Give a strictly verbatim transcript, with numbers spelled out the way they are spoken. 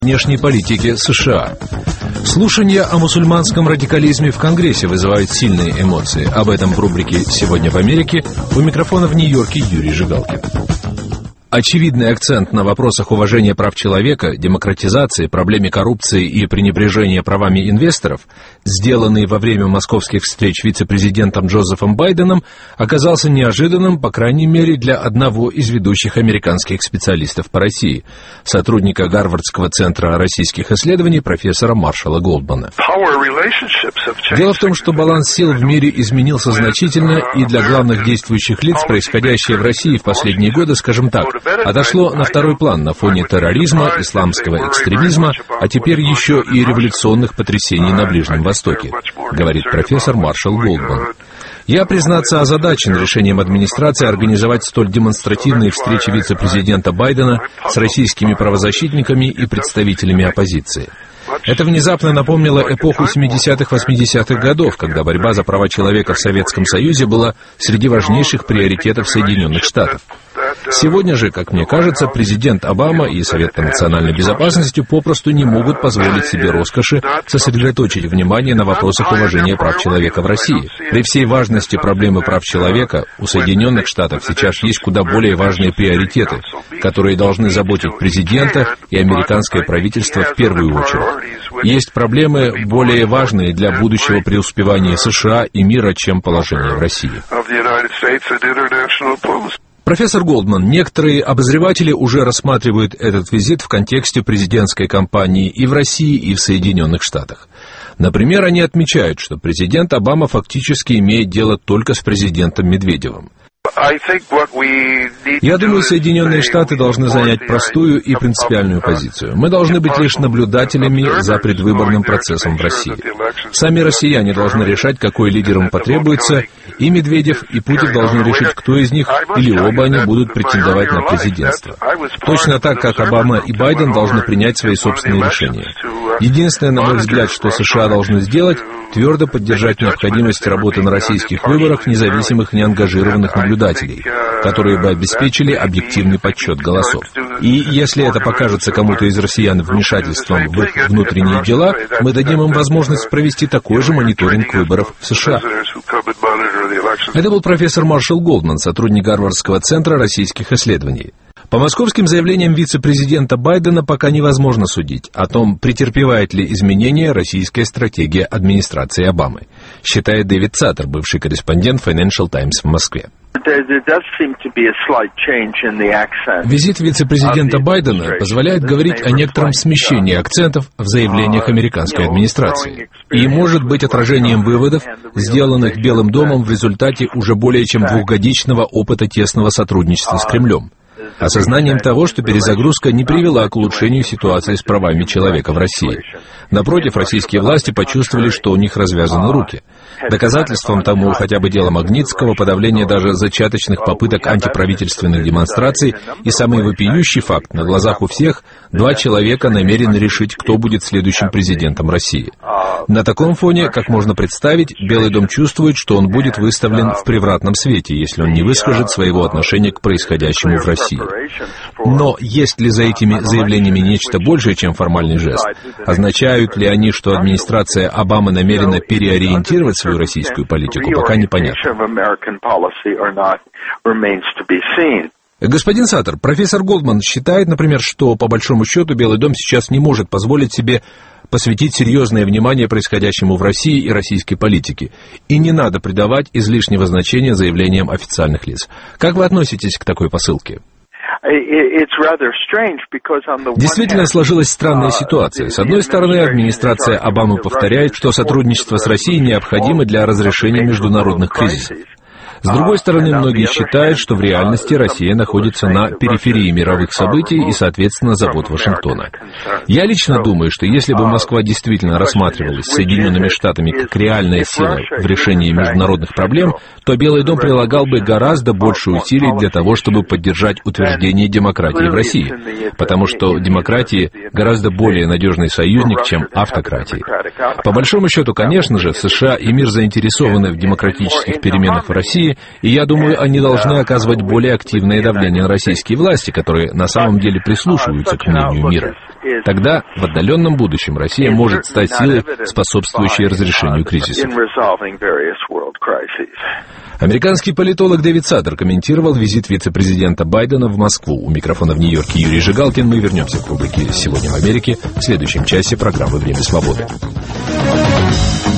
Внешней политики США. Слушания о мусульманском радикализме в Конгрессе вызывают сильные эмоции. Об этом в рубрике «Сегодня в Америке». У микрофона в Нью-Йорке Юрий Жигалкин. Очевидный акцент на вопросах уважения прав человека, демократизации, проблеме коррупции и пренебрежения правами инвесторов, сделанный во время московских встреч вице-президентом Джозефом Байденом, оказался неожиданным, по крайней мере, для одного из ведущих американских специалистов по России, сотрудника Гарвардского центра российских исследований профессора Маршала Голдмана. Дело в том, что баланс сил в мире изменился значительно, и для главных действующих лиц происходящее в России в последние годы, скажем так, отошло на второй план на фоне терроризма, исламского экстремизма, а теперь еще и революционных потрясений на Ближнем Востоке, говорит профессор Маршал Голдман. Я, признаться, озадачен решением администрации организовать столь демонстративные встречи вице-президента Байдена с российскими правозащитниками и представителями оппозиции. Это внезапно напомнило эпоху семидесятых-восьмидесятых годов, когда борьба за права человека в Советском Союзе была среди важнейших приоритетов Соединенных Штатов. Сегодня же, как мне кажется, президент Обама и Совет по национальной безопасности попросту не могут позволить себе роскоши сосредоточить внимание на вопросах уважения прав человека в России. При всей важности проблемы прав человека у Соединенных Штатов сейчас есть куда более важные приоритеты, которые должны заботить президента и американское правительство в первую очередь. Есть проблемы более важные для будущего преуспевания США и мира, чем положение в России. Профессор Голдман, некоторые обозреватели уже рассматривают этот визит в контексте президентской кампании и в России, и в Соединенных Штатах. Например, они отмечают, что президент Обама фактически имеет дело только с президентом Медведевым. Я думаю, Соединенные Штаты должны занять простую и принципиальную позицию. Мы должны быть лишь наблюдателями за предвыборным процессом в России. Сами россияне должны решать, какой лидер им потребуется, и Медведев, и Путин должны решить, кто из них или оба они будут претендовать на президентство. Точно так, как Обама и Байден должны принять свои собственные решения. Единственное, на мой взгляд, что США должны сделать, твердо поддержать необходимость работы на российских выборах независимых неангажированных наблюдателей, которые бы обеспечили объективный подсчет голосов. И если это покажется кому-то из россиян вмешательством в их внутренние дела, мы дадим им возможность провести такой же мониторинг выборов в США. Это был профессор Маршал Голдман, сотрудник Гарвардского центра российских исследований. По московским заявлениям вице-президента Байдена пока невозможно судить о том, претерпевает ли изменения российская стратегия администрации Обамы, считает Дэвид Саттер, бывший корреспондент Financial Times в Москве. Визит вице-президента Байдена позволяет говорить о некотором смещении акцентов в заявлениях американской администрации и может быть отражением выводов, сделанных Белым домом в результате уже более чем двухгодичного опыта тесного сотрудничества с Кремлем. Осознанием того, что перезагрузка не привела к улучшению ситуации с правами человека в России. Напротив, российские власти почувствовали, что у них развязаны руки. Доказательством тому хотя бы дело Магнитского, подавление даже зачаточных попыток антиправительственных демонстраций и самый вопиющий факт: на глазах у всех два человека намерены решить, кто будет следующим президентом России. На таком фоне, как можно представить, Белый дом чувствует, что он будет выставлен в превратном свете, если он не выскажет своего отношения к происходящему в России. Но есть ли за этими заявлениями нечто большее, чем формальный жест? Означают ли они, что администрация Обамы намерена переориентировать свою российскую политику, пока непонятно. Господин Саттер, профессор Голдман считает, например, что, по большому счету, Белый дом сейчас не может позволить себе посвятить серьезное внимание происходящему в России и российской политике, и не надо придавать излишнего значения заявлениям официальных лиц. Как вы относитесь к такой посылке? Действительно сложилась странная ситуация. С одной стороны, администрация Обамы повторяет, что сотрудничество с Россией необходимо для разрешения международных кризисов. С другой стороны, многие считают, что в реальности Россия находится на периферии мировых событий и, соответственно, забот Вашингтона. Я лично думаю, что если бы Москва действительно рассматривалась Соединенными Штатами как реальная сила в решении международных проблем, то Белый дом прилагал бы гораздо больше усилий для того, чтобы поддержать утверждение демократии в России, потому что демократия гораздо более надежный союзник, чем автократия. По большому счету, конечно же, США и мир заинтересованы в демократических переменах в России, России, и я думаю, они должны оказывать более активное давление на российские власти, которые на самом деле прислушиваются к мнению мира. Тогда, в отдаленном будущем, Россия может стать силой, способствующей разрешению кризисов. Американский политолог Дэвид Саттер комментировал визит вице-президента Байдена в Москву. У микрофона в Нью-Йорке Юрий Жигалкин. Мы вернемся к рубрике «Сегодня в Америке» в следующем часе программы «Время свободы».